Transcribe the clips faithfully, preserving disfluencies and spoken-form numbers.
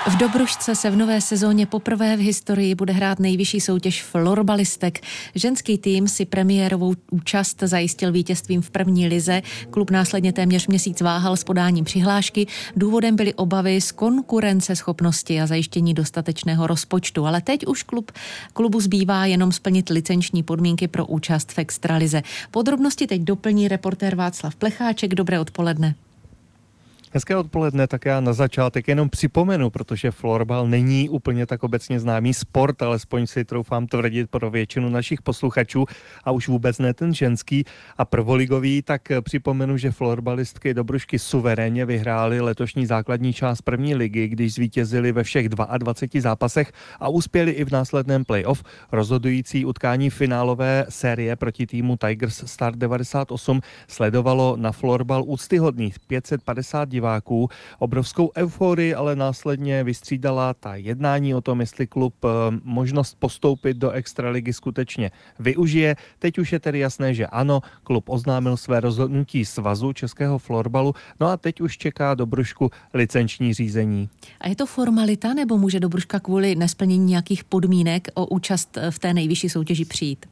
V Dobrušce se v nové sezóně poprvé v historii bude hrát nejvyšší soutěž florbalistek. Ženský tým si premiérovou účast zajistil vítězstvím v první lize. Klub následně téměř měsíc váhal s podáním přihlášky. Důvodem byly obavy z konkurenceschopnosti a zajištění dostatečného rozpočtu. Ale teď už klub, klubu zbývá jenom splnit licenční podmínky pro účast v extralize. Podrobnosti teď doplní reportér Václav Plecháček. Dobré odpoledne. Hezké odpoledne, tak já na začátek jenom připomenu, protože florbal není úplně tak obecně známý sport, alespoň si troufám tvrdit pro většinu našich posluchačů a už vůbec ne ten ženský a prvoligový, tak připomenu, že florbalistky Dobrušky suverénně vyhrály letošní základní část první ligy, když zvítězili ve všech dvaceti dvou zápasech a uspěli i v následném playoff. Rozhodující utkání finálové série proti týmu Tigers Start devadesát osm sledovalo na florbal úctyhodných pět set padesát diváků. Obrovskou euforii ale následně vystřídala ta jednání o tom, jestli klub možnost postoupit do extraligy skutečně využije. Teď už je tedy jasné, že ano, klub oznámil své rozhodnutí svazu českého florbalu, no a teď už čeká Dobrušku licenční řízení. A je to formalita, nebo může Dobruška kvůli nesplnění nějakých podmínek o účast v té nejvyšší soutěži přijít?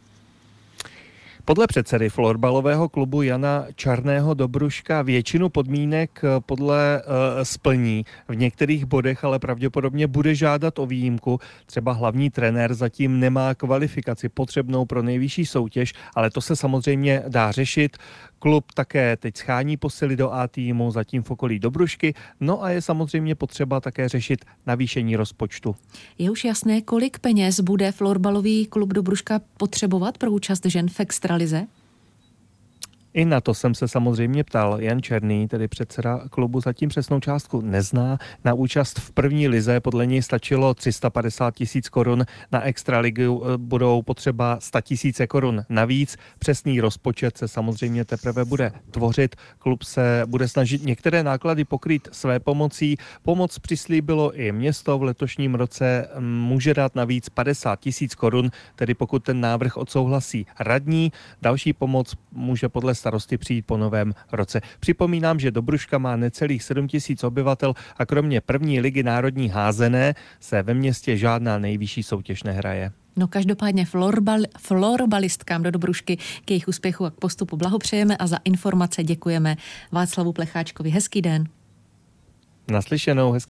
Podle předsedy florbalového klubu Jana Čarného Dobruška většinu podmínek podle uh, splní. V některých bodech ale pravděpodobně bude žádat o výjimku. Třeba hlavní trenér zatím nemá kvalifikaci potřebnou pro nejvyšší soutěž, ale to se samozřejmě dá řešit. Klub také teď schání posily do A týmu, zatím v okolí Dobrušky, no a je samozřejmě potřeba také řešit navýšení rozpočtu. Je už jasné, kolik peněz bude florbalový klub Dobruška potřebovat pro účast žen v extralize? I na to jsem se samozřejmě ptal. Jan Černý, tedy předseda klubu, zatím přesnou částku nezná. Na účast v první lize podle něj stačilo tři sta padesát tisíc korun, na extraligu budou potřeba sto tisíc korun navíc. Přesný rozpočet se samozřejmě teprve bude tvořit. Klub se bude snažit některé náklady pokrýt své pomocí. Pomoc přislíbilo i město, v letošním roce může dát navíc padesát tisíc korun, tedy pokud ten návrh odsouhlasí radní. Další pomoc může podle starosty přijít po novém roce. Připomínám, že Dobruška má necelých sedm tisíc obyvatel a kromě první ligy národní házené se ve městě žádná nejvyšší soutěž nehraje. No každopádně florbal, florbalistkám do Dobrušky k jejich úspěchu a k postupu blahopřejeme a za informace děkujeme Václavu Plecháčkovi. Hezký den. Naslyšenou, hezký